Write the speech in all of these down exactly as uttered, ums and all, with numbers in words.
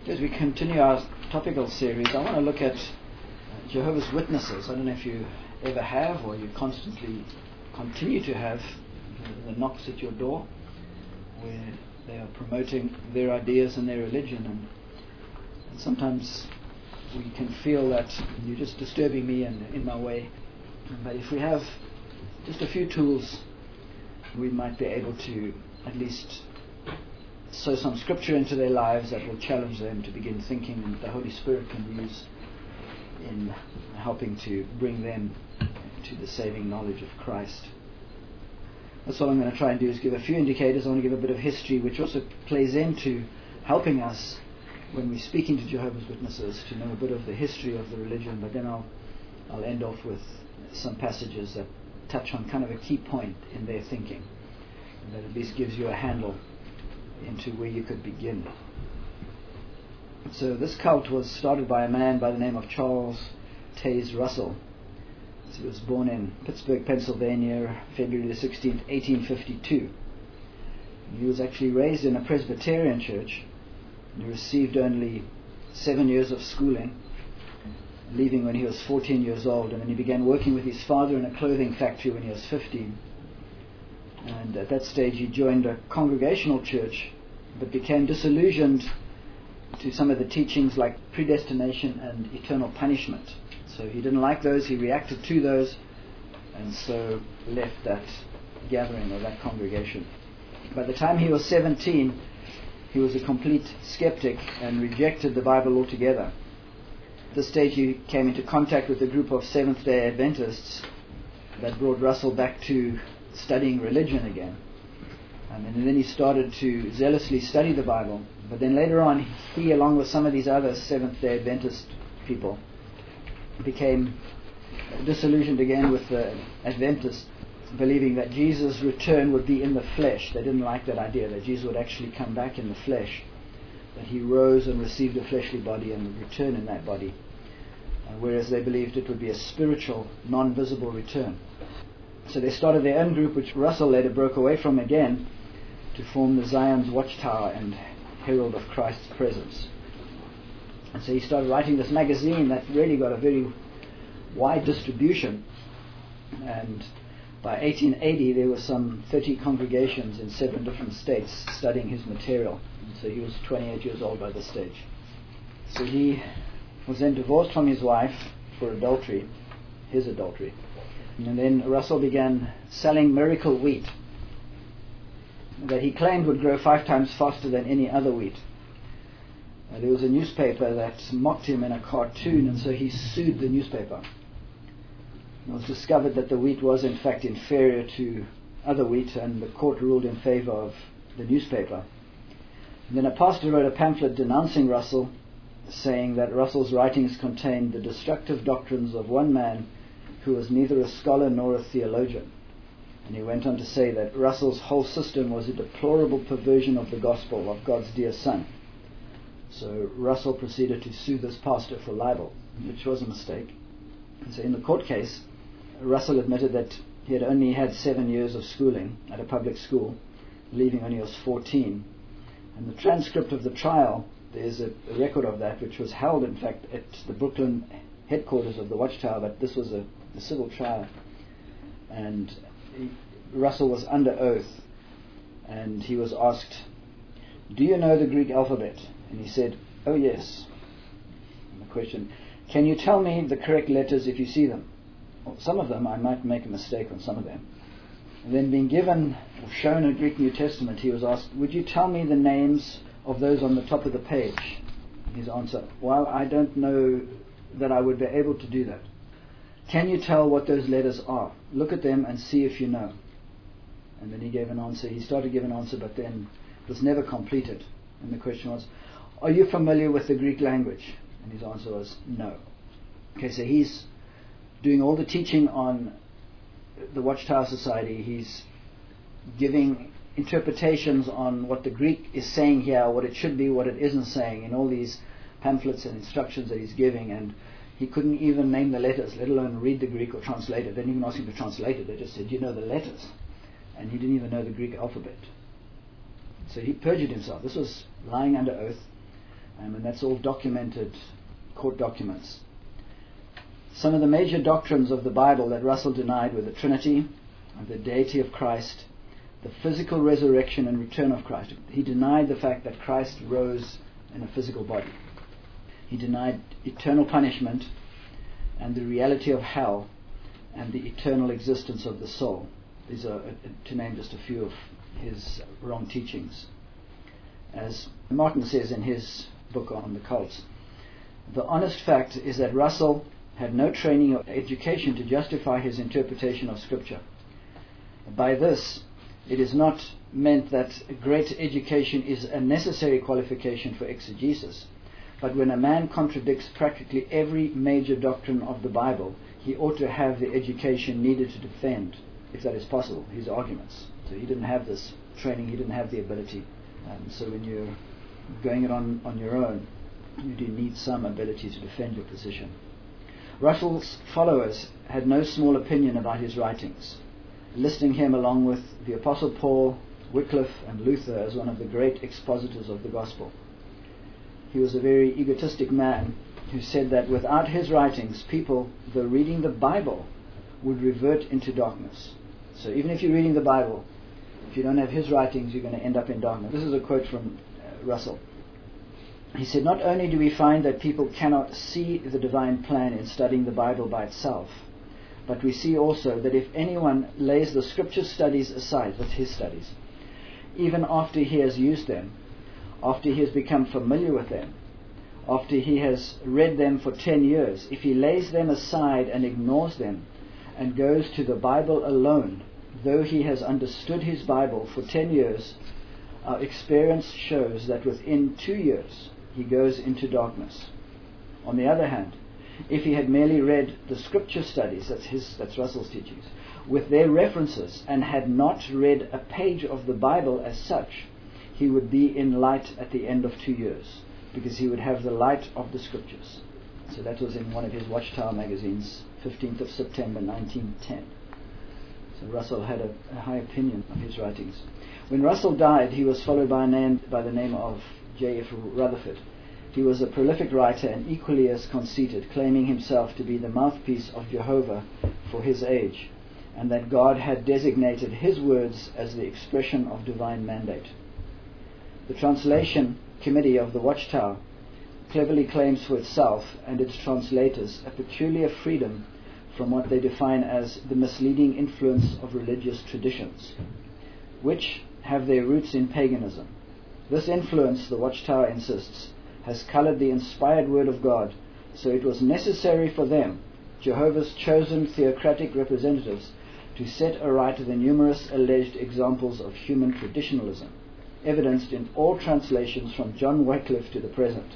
As we continue our topical series, I want to look at Jehovah's Witnesses. I don't know if you ever have or you constantly continue to have the knocks at your door where they are promoting their ideas and their religion, and, and sometimes we can feel that you're just disturbing me and in my way. But if we have just a few tools, we might be able to at least sow some scripture into their lives that will challenge them to begin thinking, and the Holy Spirit can use in helping to bring them to the saving knowledge of Christ. That's all I'm going to try and do, is give a few indicators. I want to give a bit of history, which also plays into helping us when we're speaking to Jehovah's Witnesses to know a bit of the history of the religion. But then I'll I'll end off with some passages that touch on kind of a key point in their thinking, and that at least gives you a handle into where you could begin. So this cult was started by a man by the name of Charles Taze Russell. So he was born in Pittsburgh, Pennsylvania, February the sixteenth, eighteen fifty-two. He was actually raised in a Presbyterian church. He received only seven years of schooling, leaving when he was fourteen years old, and then he began working with his father in a clothing factory when he was fifteen. And at that stage he joined a congregational church, but became disillusioned to some of the teachings like predestination and eternal punishment. So he didn't like those, he reacted to those, and so left that gathering or that congregation. By the time he was seventeen, he was a complete skeptic and rejected the Bible altogether. At this stage he came into contact with a group of Seventh-day Adventists that brought Russell back to studying religion again. Um, and then he started to zealously study the Bible. But then later on, he, along with some of these other Seventh-day Adventist people, became disillusioned again with the Adventists, believing that Jesus' return would be in the flesh. They didn't like that idea, that Jesus would actually come back in the flesh, that he rose and received a fleshly body and would return in that body, uh, whereas they believed it would be a spiritual, non-visible return. So they started their own group, which Russell later broke away from again, to form the Zion's Watchtower and Herald of Christ's Presence. And so he started writing this magazine that really got a very wide distribution, and by eighteen eighty there were some thirty congregations in seven different states studying his material. And so he was twenty-eight years old by this stage. So he was then divorced from his wife for adultery, his adultery. And then Russell began selling miracle wheat that he claimed would grow five times faster than any other wheat. Uh, there was a newspaper that mocked him in a cartoon, and so he sued the newspaper. It was discovered that the wheat was in fact inferior to other wheat, and the court ruled in favor of the newspaper. And then a pastor wrote a pamphlet denouncing Russell, saying that Russell's writings contained the destructive doctrines of one man who was neither a scholar nor a theologian. And he went on to say that Russell's whole system was a deplorable perversion of the gospel of God's dear Son. So Russell proceeded to sue this pastor for libel, which was a mistake. And so in the court case, Russell admitted that he had only had seven years of schooling at a public school, leaving when he was fourteen. And the transcript of the trial, there's a, a record of that, which was held in fact at the Brooklyn headquarters of the Watchtower, but this was a, a civil trial. And he, Russell was under oath, and he was asked, "Do you know the Greek alphabet?" And he said, "Oh yes." And the question, "Can you tell me the correct letters if you see them?" Well, some of them, I might make a mistake on some of them. And then being given or shown a Greek New Testament, he was asked, "Would you tell me the names of those on the top of the page?" His answer, "Well, I don't know that I would be able to do that." "Can you tell what those letters are? Look at them and see if you know." And then he gave an answer. He started to give an answer, but then it was never completed. And the question was, "Are you familiar with the Greek language?" And his answer was, "No." Okay, so he's doing all the teaching on the Watchtower Society. He's giving interpretations on what the Greek is saying here, what it should be, what it isn't saying, in all these pamphlets and instructions that he's giving. And he couldn't even name the letters, let alone read the Greek or translate it. They didn't even ask him to translate it. They just said, "Do you know the letters?" And he didn't even know the Greek alphabet. So he perjured himself. This was lying under oath. Um, and that's all documented, court documents. Some of the major doctrines of the Bible that Russell denied were the Trinity, the deity of Christ, the physical resurrection and return of Christ. He denied the fact that Christ rose in a physical body. He denied eternal punishment and the reality of hell and the eternal existence of the soul. These are, to name just a few of his wrong teachings. As Martin says in his book on the cults, the honest fact is that Russell had no training or education to justify his interpretation of Scripture. By this, it is not meant that great education is a necessary qualification for exegesis, but when a man contradicts practically every major doctrine of the Bible, he ought to have the education needed to defend, if that is possible, his arguments. So he didn't have this training, he didn't have the ability. Um, so when you're going it on, on your own, you do need some ability to defend your position. Russell's followers had no small opinion about his writings, listing him along with the Apostle Paul, Wycliffe and Luther as one of the great expositors of the gospel. He was a very egotistic man who said that without his writings, people, though reading the Bible, would revert into darkness. So even if you're reading the Bible, if you don't have his writings, you're going to end up in darkness. This is a quote from uh, Russell. He said, "Not only do we find that people cannot see the divine plan in studying the Bible by itself, but we see also that if anyone lays the scripture studies aside," that's his studies, "even after he has used them, after he has become familiar with them, after he has read them for ten years, if he lays them aside and ignores them and goes to the Bible alone, though he has understood his Bible for ten years, our experience shows that within two years he goes into darkness. On the other hand, if he had merely read the scripture studies," that's his, that's Russell's teachings, "with their references and had not read a page of the Bible as such, he would be in light at the end of two years, because he would have the light of the scriptures." So that was in one of his Watchtower magazines, fifteenth of September nineteen ten. So Russell had a, a high opinion of his writings. When Russell died, he was followed by a name by the name of J F Rutherford. He was a prolific writer and equally as conceited, claiming himself to be the mouthpiece of Jehovah for his age, and that God had designated his words as the expression of divine mandate. The translation committee of the Watchtower cleverly claims for itself and its translators a peculiar freedom from what they define as the misleading influence of religious traditions, which have their roots in paganism. This influence, the Watchtower insists, has colored the inspired word of God, so it was necessary for them, Jehovah's chosen theocratic representatives, to set aright the numerous alleged examples of human traditionalism, evidenced in all translations from John Wycliffe to the present.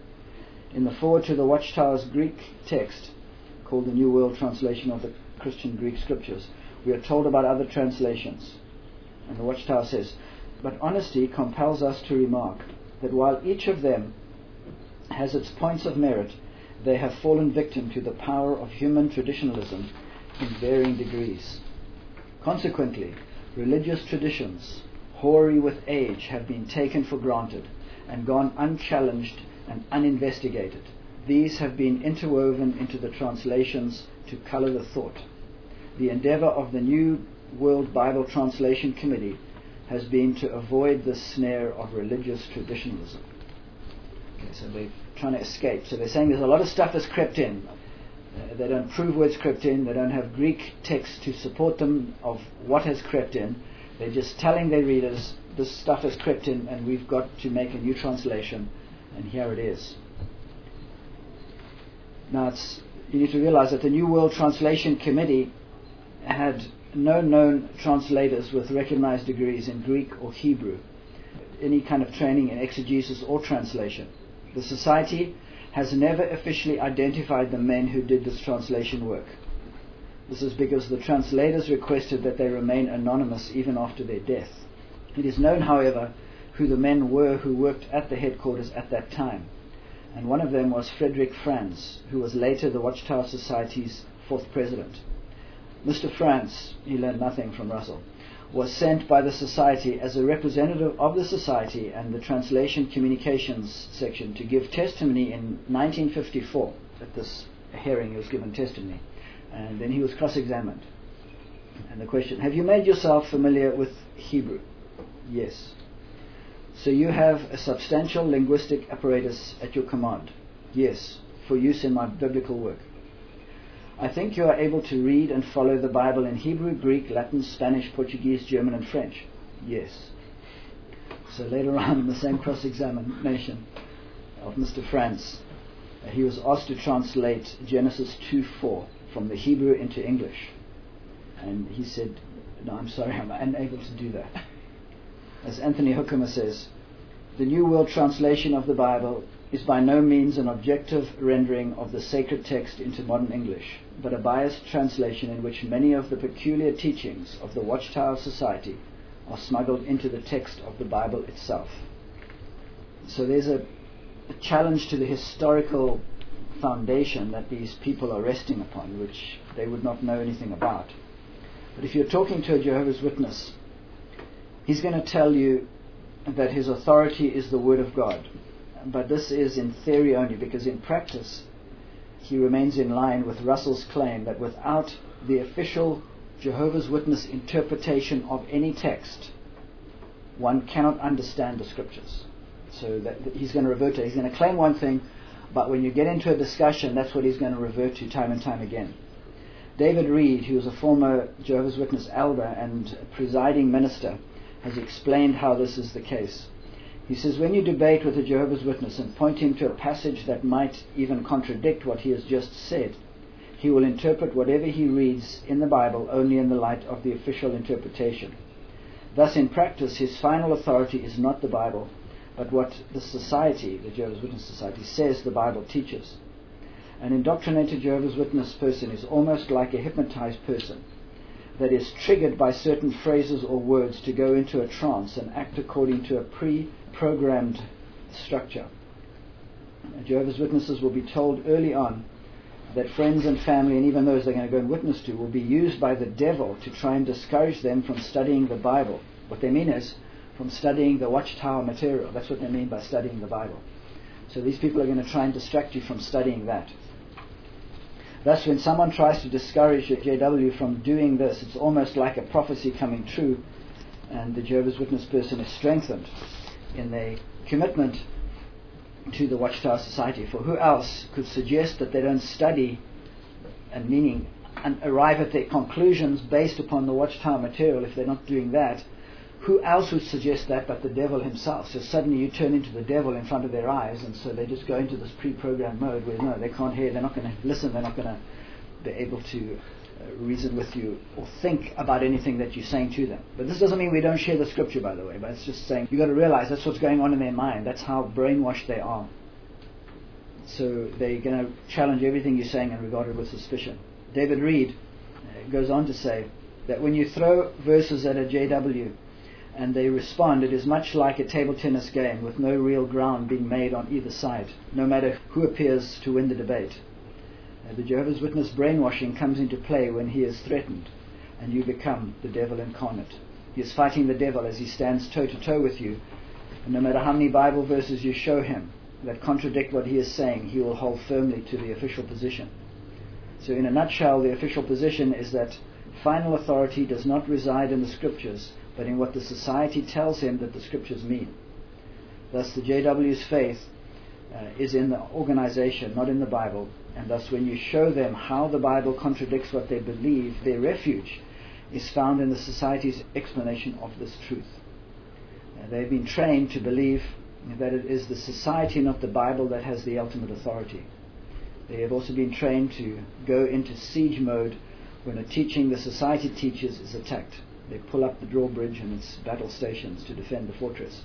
In the foreword to the Watchtower's Greek text, called the New World Translation of the Christian Greek Scriptures, we are told about other translations. And the Watchtower says, "But honesty compels us to remark that while each of them has its points of merit, they have fallen victim to the power of human traditionalism in varying degrees. Consequently, religious traditions, hoary with age, have been taken for granted and gone unchallenged and uninvestigated. These have been interwoven into the translations to color the thought. The endeavor of the New World Bible Translation Committee has been to avoid the snare of religious traditionalism." Okay, so they're trying to escape. So they're saying there's a lot of stuff that's crept in. Uh, they don't prove where it's crept in. They don't have Greek texts to support them of what has crept in. They're just telling their readers, this stuff has crept in and we've got to make a new translation, and here it is. Now, it's, you need to realize that the New World Translation Committee had no known translators with recognized degrees in Greek or Hebrew, any kind of training in exegesis or translation. The Society has never officially identified the men who did this translation work. This is because the translators requested that they remain anonymous even after their death. It is known, however, who the men were who worked at the headquarters at that time, and one of them was Frederick Franz, who was later the Watchtower Society's fourth president. Mister Franz, he learned nothing from Russell, was sent by the Society as a representative of the Society and the Translation Communications section to give testimony in nineteen fifty-four. At this hearing he was given testimony, and then he was cross-examined. And the question, have you made yourself familiar with Hebrew? Yes. So you have a substantial linguistic apparatus at your command? Yes, for use in my biblical work. I think you are able to read and follow the Bible in Hebrew, Greek, Latin, Spanish, Portuguese, German and French? Yes. So later on in the same cross-examination of Mister Franz, uh, he was asked to translate Genesis two four from the Hebrew into English. And he said, no, I'm sorry, I'm unable to do that. As Anthony Hoekema says, the New World Translation of the Bible is by no means an objective rendering of the sacred text into modern English, but a biased translation in which many of the peculiar teachings of the Watchtower Society are smuggled into the text of the Bible itself. So there's a, a challenge to the historical foundation that these people are resting upon, which they would not know anything about. But if you're talking to a Jehovah's Witness, he's going to tell you that his authority is the Word of God. But this is in theory only, because in practice he remains in line with Russell's claim that without the official Jehovah's Witness interpretation of any text, one cannot understand the Scriptures. So that, that he's going to revert to, he's going to claim one thing, but when you get into a discussion, that's what he's going to revert to time and time again. David Reed, who was a former Jehovah's Witness elder and presiding minister, has explained how this is the case. He says, when you debate with a Jehovah's Witness and point him to a passage that might even contradict what he has just said, he will interpret whatever he reads in the Bible only in the light of the official interpretation. Thus, in practice, his final authority is not the Bible, but what the Society, the Jehovah's Witness Society, says the Bible teaches. An indoctrinated Jehovah's Witness person is almost like a hypnotized person that is triggered by certain phrases or words to go into a trance and act according to a pre-programmed structure. Jehovah's Witnesses will be told early on that friends and family, and even those they're going to go and witness to, will be used by the devil to try and discourage them from studying the Bible. What they mean is from studying the Watchtower material. That's what they mean by studying the Bible. So these people are going to try and distract you from studying that. Thus, when someone tries to discourage a J W from doing this, it's almost like a prophecy coming true, and the Jehovah's Witness person is strengthened in their commitment to the Watchtower Society. For who else could suggest that they don't study, and meaning and arrive at their conclusions based upon the Watchtower material if they're not doing that? Who else would suggest that but the devil himself? So suddenly you turn into the devil in front of their eyes, and so they just go into this pre-programmed mode where no, they can't hear, they're not going to listen, they're not going to be able to uh, reason with you or think about anything that you're saying to them. But this doesn't mean we don't share the Scripture, by the way, but it's just saying you've got to realize that's what's going on in their mind. That's how brainwashed they are. So they're going to challenge everything you're saying and regard it with suspicion. David Reed uh, goes on to say that when you throw verses at a J W and they respond, it is much like a table tennis game with no real ground being made on either side, no matter who appears to win the debate. Uh, the Jehovah's Witness brainwashing comes into play when he is threatened and you become the devil incarnate. He is fighting the devil as he stands toe-to-toe with you, and no matter how many Bible verses you show him that contradict what he is saying, he will hold firmly to the official position. So in a nutshell, the official position is that final authority does not reside in the Scriptures, but in what the Society tells him that the Scriptures mean. Thus the J W's faith uh, is in the organization, not in the Bible, and thus when you show them how the Bible contradicts what they believe, their refuge is found in the Society's explanation of this truth. Uh, they've been trained to believe that it is the Society, not the Bible, that has the ultimate authority. They have also been trained to go into siege mode when a teaching the Society teaches is attacked. They pull up the drawbridge and its battle stations to defend the fortress.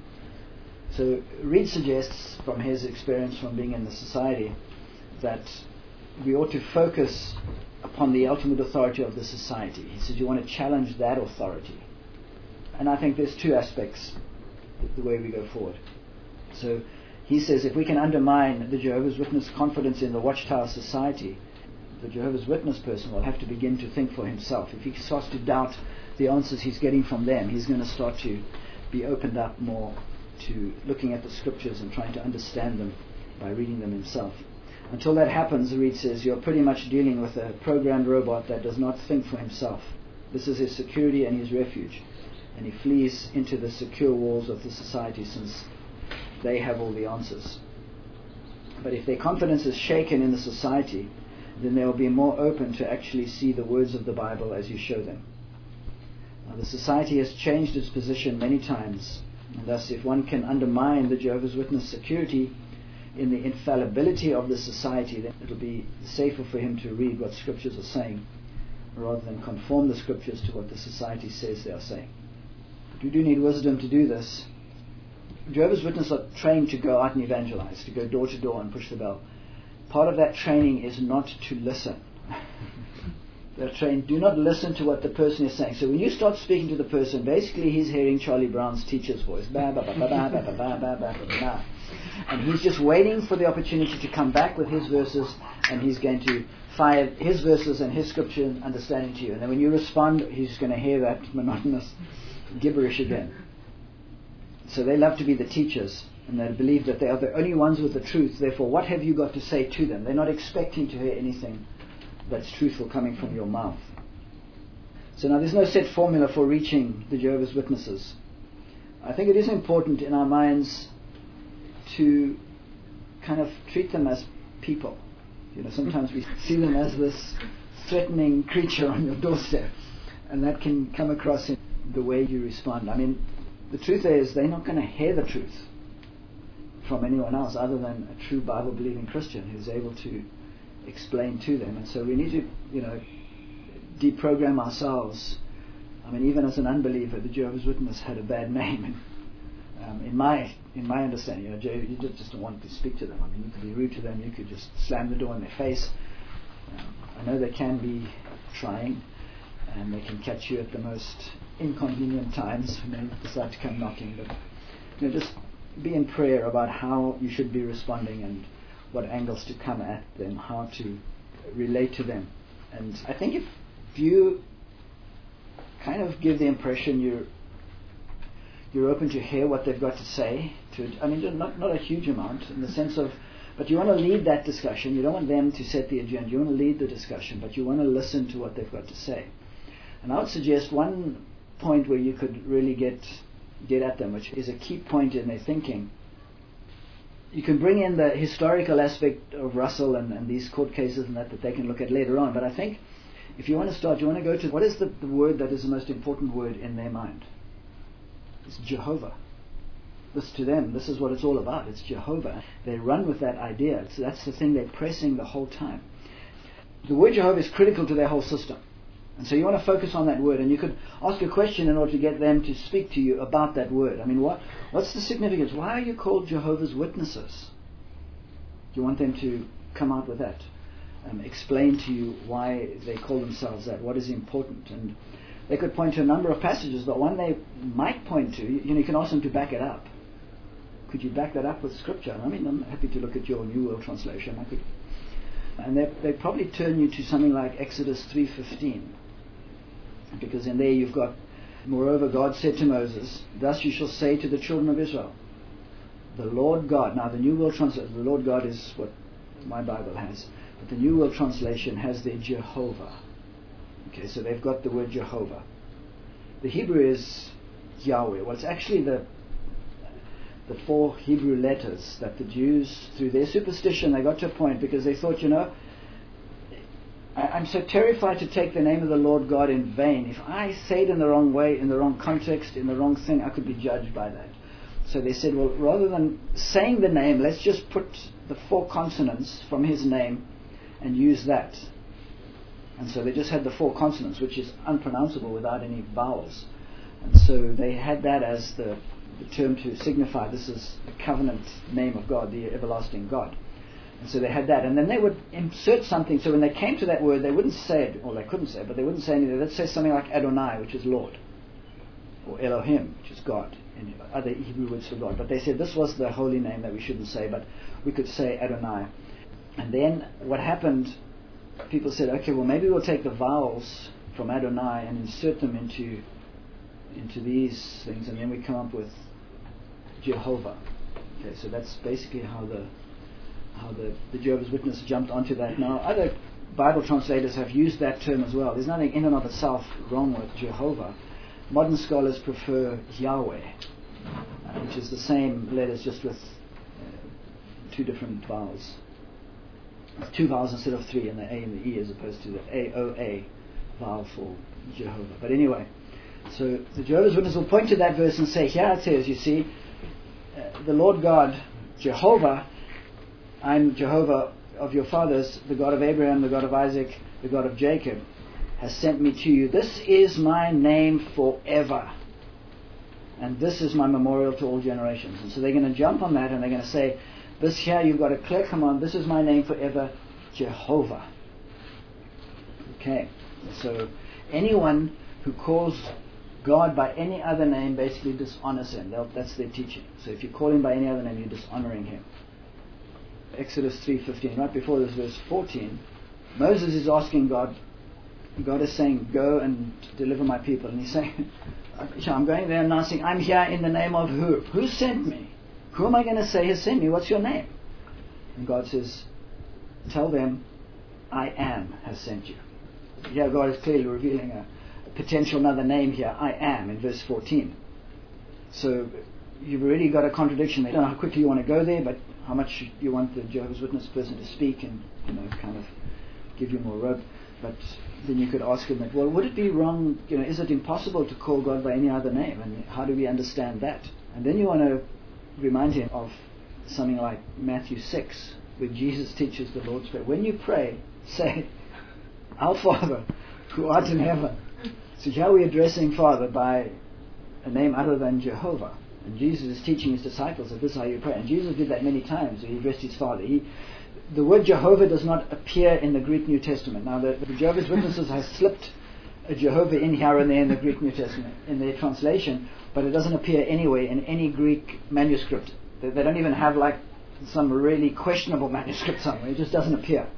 So Reed suggests, from his experience from being in the Society, that we ought to focus upon the ultimate authority of the Society. He says you want to challenge that authority. And I think there's two aspects the way we go forward. So he says if we can undermine the Jehovah's Witness confidence in the Watchtower Society, the Jehovah's Witness person will have to begin to think for himself. If he starts to doubt the answers he's getting from them, he's going to start to be opened up more to looking at the scriptures and trying to understand them by reading them himself. Until that happens, Reed says, you're pretty much dealing with a programmed robot that does not think for himself. This is his security and his refuge. And he flees into the secure walls of the society since they have all the answers. But if their confidence is shaken in the society, then they will be more open to actually see the words of the Bible as you show them. Now, the society has changed its position many times, and thus if one can undermine the Jehovah's Witness security in the infallibility of the society, then it will be safer for him to read what scriptures are saying rather than conform the scriptures to what the society says they are saying. But we do need wisdom to do this. Jehovah's Witnesses are trained to go out and evangelize, to go door to door and push the bell. Part of that training is not to listen. They're trained, do not listen to what the person is saying. So when you start speaking to the person, basically he's hearing Charlie Brown's teacher's voice. Ba, ba, ba, ba, ba, ba, ba, ba, ba, ba, ba. And he's just waiting for the opportunity to come back with his verses, and he's going to fire his verses and his scripture understanding to you. And then when you respond, he's going to hear that monotonous gibberish again. So they love to be the teachers, and they believe that they are the only ones with the truth. Therefore, what have you got to say to them? They're not expecting to hear anything that's truthful coming from your mouth. So now there's no set formula for reaching the Jehovah's Witnesses. I think it is important in our minds to kind of treat them as people. You know, sometimes we see them as this threatening creature on your doorstep, and that can come across in the way you respond. I mean, the truth is they're not going to hear the truth from anyone else other than a true Bible-believing Christian who's able to explain to them. And so we need to, you know, deprogram ourselves. I mean, even as an unbeliever, the Jehovah's Witness had a bad name. And, um, in my in my understanding, you know, you just don't want to speak to them. I mean, you could be rude to them. You could just slam the door in their face. Um, I know they can be trying, and they can catch you at the most inconvenient times when they decide to come knocking. But you know, just be in prayer about how you should be responding and what angles to come at them, how to relate to them. And I think if you kind of give the impression you're you're open to hear what they've got to say, to I mean not not a huge amount in the sense of, but you want to lead that discussion. You don't want them to set the agenda. You want to lead the discussion, but you want to listen to what they've got to say. And I would suggest one point where you could really get get at them, which is a key point in their thinking. You can bring in the historical aspect of Russell and, and these court cases and that that they can look at later on. But I think if you want to start, you want to go to what is the, the word that is the most important word in their mind. It's Jehovah. This to them, this is what it's all about. It's Jehovah. They run with that idea. It's, that's the thing they're pressing the whole time. The word Jehovah is critical to their whole system. And so you want to focus on that word, and you could ask a question in order to get them to speak to you about that word. I mean, what what's the significance? Why are you called Jehovah's Witnesses? Do you want them to come out with that? Um, explain to you why they call themselves that, what is important. And they could point to a number of passages, but one they might point to, you know, you can ask them to back it up. Could you back that up with Scripture? I mean, I'm happy to look at your New World Translation. I could, and they they probably turn you to something like Exodus three fifteen. Because in there you've got, moreover God said to Moses, thus you shall say to the children of Israel, the Lord God. Now the New World Translation, the Lord God is what my Bible has, but the New World Translation has their Jehovah. Okay, so they've got the word Jehovah. The Hebrew is Yahweh. Well, it's actually the the four Hebrew letters that the Jews, through their superstition, they got to a point because they thought, you know, I'm so terrified to take the name of the Lord God in vain. If I say it in the wrong way, in the wrong context, in the wrong thing, I could be judged by that. So they said, well, rather than saying the name, let's just put the four consonants from his name and use that. And so they just had the four consonants, which is unpronounceable without any vowels. And so they had that as the, the term to signify this is the covenant name of God, the everlasting God. And so they had that, and then they would insert something. So when they came to that word, they wouldn't say it, or they couldn't say it, but they wouldn't say anything. They'd say something like Adonai, which is Lord, or Elohim, which is God, and other Hebrew words for God. But they said this was the holy name that we shouldn't say, but we could say Adonai. And then what happened, people said, okay, well maybe we'll take the vowels from Adonai and insert them into into these things, and then we come up with Jehovah. Okay, so that's basically how the how the, the Jehovah's Witness jumped onto that. Now, other Bible translators have used that term as well. There's nothing in and of itself wrong with Jehovah. Modern scholars prefer Yahweh, uh, which is the same letters just with uh, two different vowels. Two vowels instead of three, and the A and the E as opposed to the A O A vowel for Jehovah. But anyway, so the Jehovah's Witness will point to that verse and say, here it says, you see, uh, the Lord God, Jehovah, I'm Jehovah of your fathers, the God of Abraham, the God of Isaac, the God of Jacob, has sent me to you. This is my name forever. And this is my memorial to all generations. And so they're going to jump on that and they're going to say, this here, you've got a clear command, this is my name forever, Jehovah. Okay, so anyone who calls God by any other name basically dishonors him. They'll, that's their teaching. So if you call him by any other name, you're dishonoring him. Exodus three fifteen, right before this, verse fourteen, Moses is asking God, God is saying, go and deliver my people. And he's saying, I'm going there announcing, I'm here in the name of who? Who sent me? Who am I going to say has sent me? What's your name? And God says, tell them, I am has sent you. Here God is clearly revealing a, a potential another name here, I am, in verse fourteen. So you've already got a contradiction. I don't know how quickly you want to go there, but how much you want the Jehovah's Witness person to speak and, you know, kind of give you more rope. But then you could ask him that, well, would it be wrong, you know, is it impossible to call God by any other name? And how do we understand that? And then you want to remind him of something like Matthew six, where Jesus teaches the Lord's Prayer. When you pray, say, Our Father, who art in heaven. So here we're addressing Father by a name other than Jehovah. And Jesus is teaching his disciples that this is how you pray. And Jesus did that many times. He addressed his Father. He, the word Jehovah does not appear in the Greek New Testament. Now, the, the Jehovah's Witnesses have slipped a Jehovah in here and there in the Greek New Testament, in their translation, but it doesn't appear anywhere in any Greek manuscript. They, they don't even have like some really questionable manuscript somewhere. It just doesn't appear.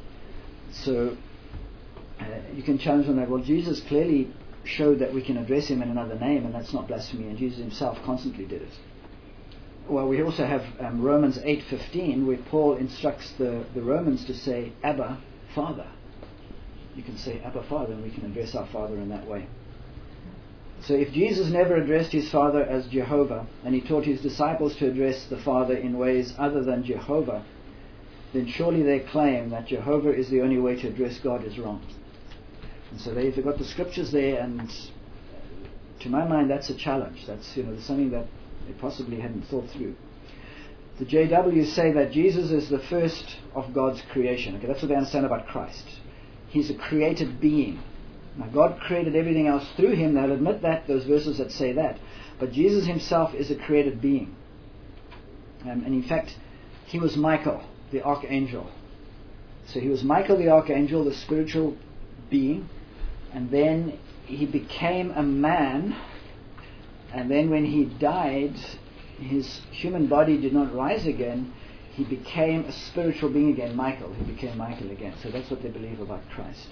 So uh, you can challenge on that. Well, Jesus clearly showed that we can address him in another name, and that's not blasphemy, and Jesus himself constantly did it. Well, we also have um, Romans eight fifteen, where Paul instructs the, the Romans to say, Abba, Father. You can say Abba, Father, and we can address our Father in that way. So if Jesus never addressed his Father as Jehovah, and he taught his disciples to address the Father in ways other than Jehovah, then surely their claim that Jehovah is the only way to address God is wrong. And so they've got the scriptures there, and to my mind that's a challenge. That's, you know, something that they possibly hadn't thought through. The J Ws say that Jesus is the first of God's creation. Okay, that's what they understand about Christ. He's a created being. Now God created everything else through him. They'll admit that, those verses that say that. But Jesus himself is a created being. Um, and in fact, he was Michael, the archangel. So he was Michael the archangel, the spiritual being. And then he became a man. And then when he died, his human body did not rise again. He became a spiritual being again, Michael. He became Michael again. So that's what they believe about Christ.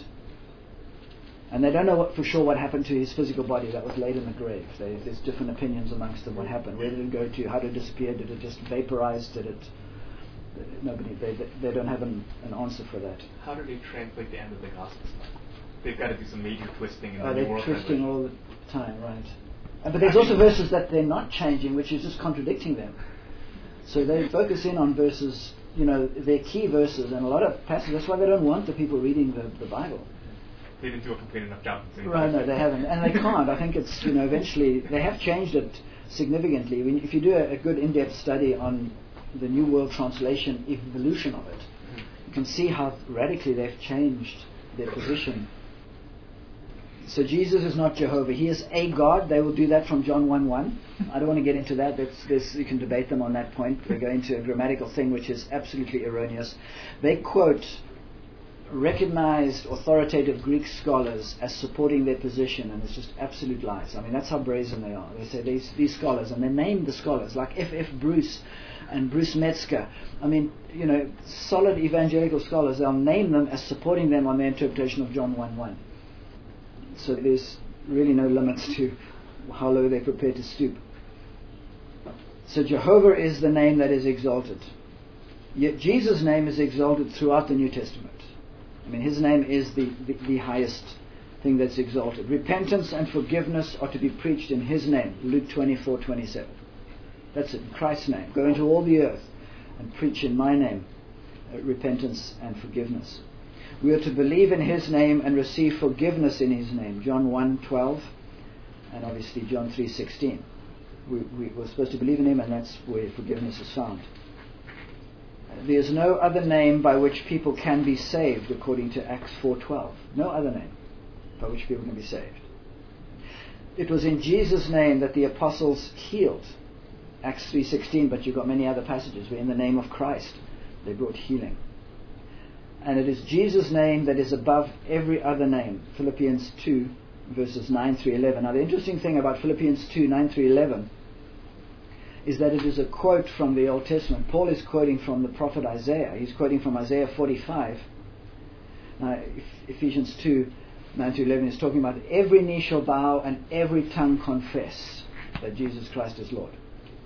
And they don't know what, for sure what happened to his physical body that was laid in the grave. They, there's different opinions amongst them what happened. Where did it go to? How did it disappear? Did it just vaporize? Did it... Nobody, they, they don't have an, an answer for that. How do they translate the end of the Gospels? They've got to do some major twisting in the oh, New they're World twisting Translation. all the time, right. Uh, but there's also verses that they're not changing, which is just contradicting them. So they focus in on verses, you know, their key verses, and a lot of passages. That's why they don't want the people reading the, the Bible. They didn't do a complete enough job. Right, no, they haven't. And they can't. I think it's, you know, eventually, they have changed it significantly. When, if you do a, a good in-depth study on the New World Translation evolution of it, you can see how radically they've changed their position. So Jesus is not Jehovah. He is a God. They will do that from John one one. I don't want to get into that. That's, that's, you can debate them on that point. They go into a grammatical thing which is absolutely erroneous. They quote recognized authoritative Greek scholars as supporting their position, and it's just absolute lies. I mean, that's how brazen they are. They say these, these scholars, and they name the scholars, like F F Bruce and Bruce Metzger. I mean, you know, solid evangelical scholars, they'll name them as supporting them on their interpretation of John one one. So there's really no limits to how low they're prepared to stoop. So Jehovah is the name that is exalted. Yet Jesus' name is exalted throughout the New Testament. I mean, his name is the, the, the highest thing that's exalted. Repentance and forgiveness are to be preached in his name. Luke twenty-four twenty-seven. That's it, in Christ's name. Go into all the earth and preach in my name uh, repentance and forgiveness. We are to believe in his name and receive forgiveness in his name. John one twelve and obviously John three sixteen. We, we, we're supposed to believe in him, and that's where forgiveness is found. There is no other name by which people can be saved, according to Acts four twelve. No other name by which people can be saved. It was in Jesus' name that the apostles healed. Acts three sixteen, but you've got many other passages where in the name of Christ they brought healing. And it is Jesus' name that is above every other name. Philippians two, verses nine through eleven. Now the interesting thing about Philippians two, nine through eleven is that it is a quote from the Old Testament. Paul is quoting from the prophet Isaiah. He's quoting from Isaiah forty-five. Now Ephesians two, nine to eleven is talking about every knee shall bow and every tongue confess that Jesus Christ is Lord.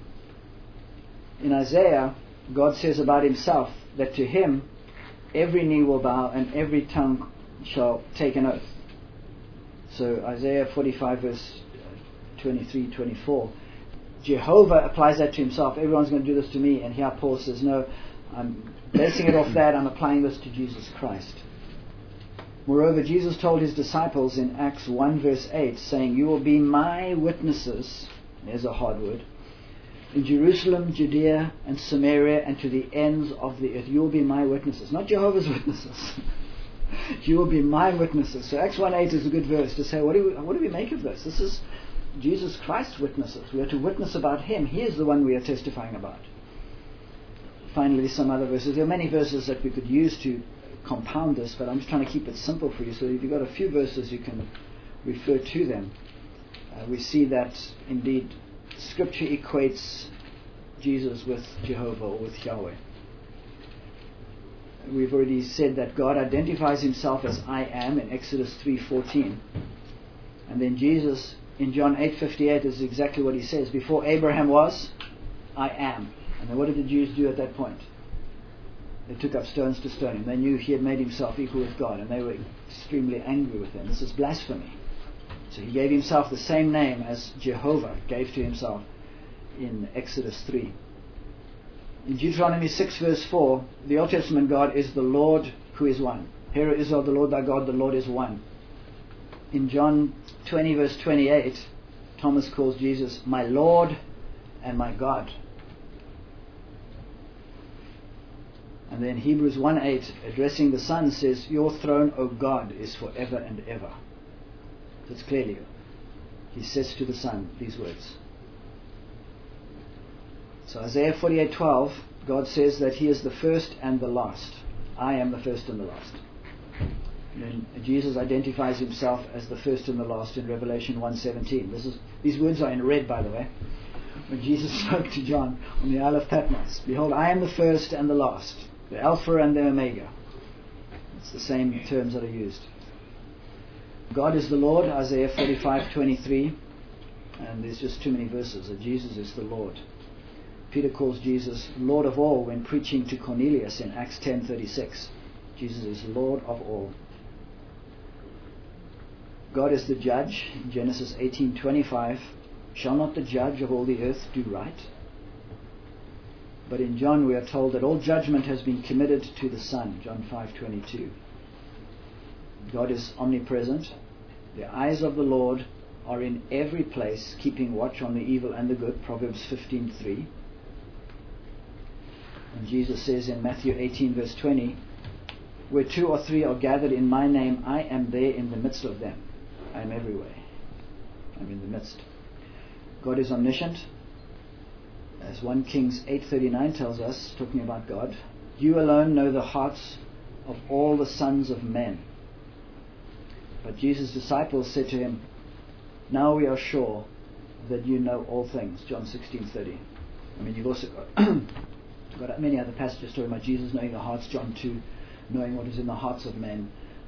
In Isaiah, God says about himself that to him every knee will bow and every tongue shall take an oath. So Isaiah forty-five verse twenty-three twenty-four, Jehovah applies that to himself. Everyone's going to do this to me. And here Paul says, no, I'm basing it off that. I'm applying this to Jesus Christ. Moreover, Jesus told his disciples in Acts one verse eight, saying, you will be my witnesses, there's a hard word, in Jerusalem, Judea, and Samaria, and to the ends of the earth. You will be my witnesses. Not Jehovah's Witnesses. You will be my witnesses. So Acts one eight is a good verse to say, what do we, what do we make of this? This is Jesus Christ's witnesses. We are to witness about him. He is the one we are testifying about. Finally, some other verses. There are many verses that we could use to compound this, but I'm just trying to keep it simple for you. So if you've got a few verses, you can refer to them. Uh, we see that indeed Scripture equates Jesus with Jehovah or with Yahweh. We've already said that God identifies himself as I am in Exodus three fourteen. And then Jesus in John eight fifty-eight is exactly what he says. Before Abraham was, I am. And then what did the Jews do at that point? They took up stones to stone him. They knew he had made himself equal with God, and they were extremely angry with him. This is blasphemy. So he gave himself the same name as Jehovah gave to himself in Exodus three. In Deuteronomy six verse four, the Old Testament God is the Lord who is one. Hear, O Israel, the Lord thy God, the Lord is one. In John twenty verse twenty-eight, Thomas calls Jesus my Lord and my God. And then Hebrews one eight, addressing the Son, says, your throne, O God, is forever and ever. So it's clearly, he says to the Son these words. So Isaiah forty-eight twelve, God says that he is the first and the last. I am the first and the last. And then Jesus identifies himself as the first and the last in Revelation one seventeen. This is, these words are in red, by the way. When Jesus spoke to John on the Isle of Patmos, behold, I am the first and the last, the Alpha and the Omega. It's the same terms that are used. God is the Lord, Isaiah forty-five twenty-three, and there's just too many verses that Jesus is the Lord. Peter calls Jesus Lord of all when preaching to Cornelius in Acts ten thirty-six. Jesus is Lord of all. God is the judge in Genesis eighteen twenty-five. Shall not the judge of all the earth do right? But in John we are told that all judgment has been committed to the Son, John five twenty-two. God is omnipresent. The eyes of the Lord are in every place, keeping watch on the evil and the good, Proverbs fifteen three. And Jesus says in Matthew eighteen verse twenty, where two or three are gathered in my name, I am there in the midst of them. I am everywhere. I'm in the midst. God is omniscient. As First Kings eight thirty-nine tells us, talking about God, you alone know the hearts of all the sons of men. But Jesus' disciples said to him, now we are sure that you know all things. John sixteen thirty. I mean, you've also got, got many other passages talking about Jesus knowing the hearts. John two, knowing what is in the hearts of men.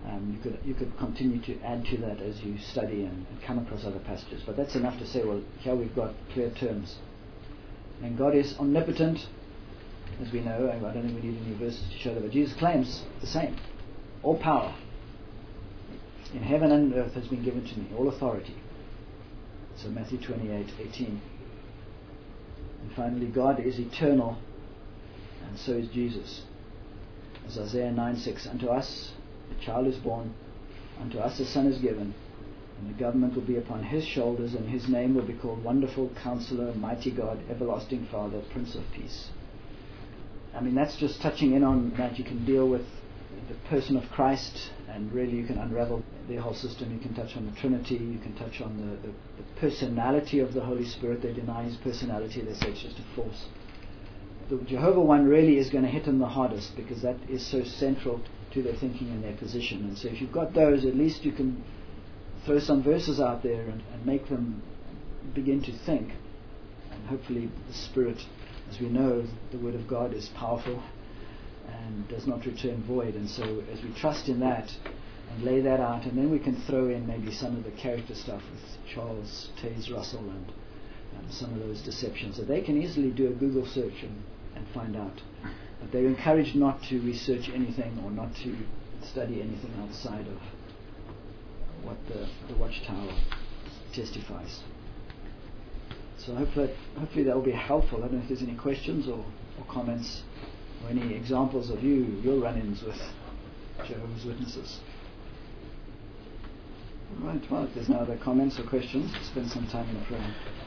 Um, you could you could continue to add to that as you study and, and come across other passages. But that's enough to say, well, here we've got clear terms. And God is omnipotent, as we know. I don't think we need any verses to show that, but Jesus claims the same. All power in heaven and earth has been given to me, all authority. So Matthew twenty-eight eighteen. And finally, God is eternal, and so is Jesus. As Isaiah nine six, unto us a child is born, unto us a son is given, and the government will be upon his shoulders, and his name will be called Wonderful Counselor, Mighty God, Everlasting Father, Prince of Peace. I mean, that's just touching in on that. You can deal with the person of Christ, and really you can unravel the whole system. You can touch on the Trinity, you can touch on the, the, the personality of the Holy Spirit. They deny his personality, they say it's just a force. The Jehovah one really is going to hit them the hardest, because that is so central to their thinking and their position. And so if you've got those, at least you can throw some verses out there and, and make them begin to think. And hopefully the Spirit, as we know, the Word of God is powerful and does not return void. And so as we trust in that and lay that out, and then we can throw in maybe some of the character stuff with Charles Taze Russell and um, some of those deceptions that they can easily do a Google search and, and find out. But they're encouraged not to research anything or not to study anything outside of what the, the Watchtower testifies. So hopefully, hopefully that will be helpful. I don't know if there's any questions or, or comments or any examples of you, your run-ins with Jehovah's Witnesses. All right, well, if there's no other comments or questions, spend some time in prayer.